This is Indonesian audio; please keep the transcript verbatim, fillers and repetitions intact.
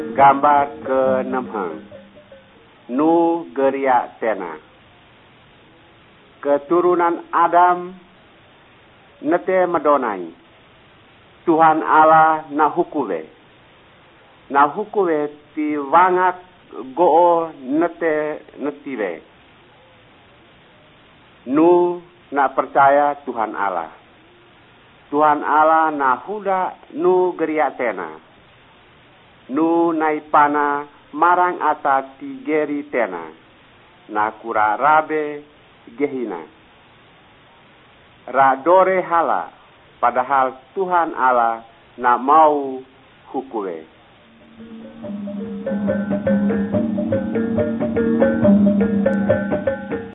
Gambar ke enam Nu geria tena. Keturunan Adam nete madonai. Tuhan Allah na hukuwe. Na hukuwe ti wangak goo nete netiwe. Nu na percaya Tuhan Allah. Tuhan Allah na huda nu geria tena. Nu naipana marang ata tigeri tena. Na kura rabe gehina. Radore hala. Padahal Tuhan Allah na mau hukuwe.